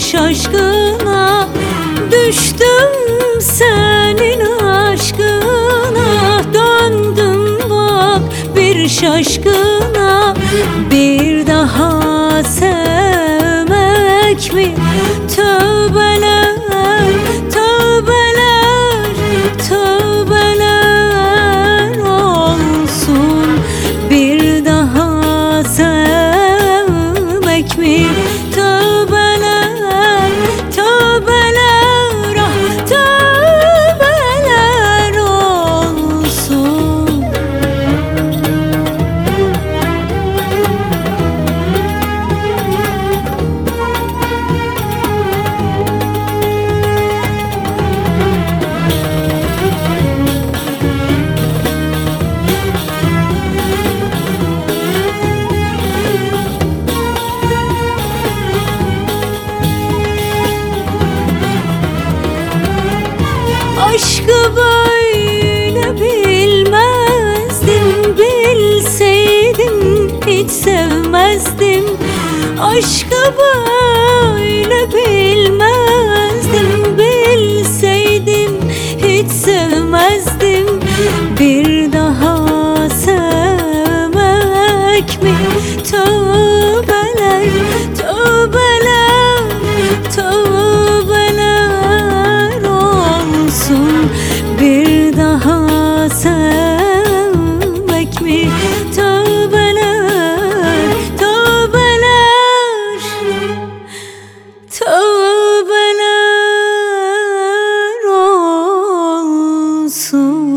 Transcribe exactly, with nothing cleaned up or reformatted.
şaşkına, düştüm senin aşkına. Döndüm bak bir şaşkına, bir daha sevmek mi? Tövbeler, tövbeler, tövbeler olsun. Bir daha sevmek mi? Tövbeler, tövbeler, ah tövbeler olsun. Aşkı böyle bilmezdim, bilseydim hiç sevmezdim. Aşkı böyle bilmezdim, bilseydim hiç sevmezdim. Bir daha sevmek mi? Tövbeler, tövbeler, tövbeler olsun. Bir daha sevmek mi? Tövbeler, tövbeler, tövbeler olsun.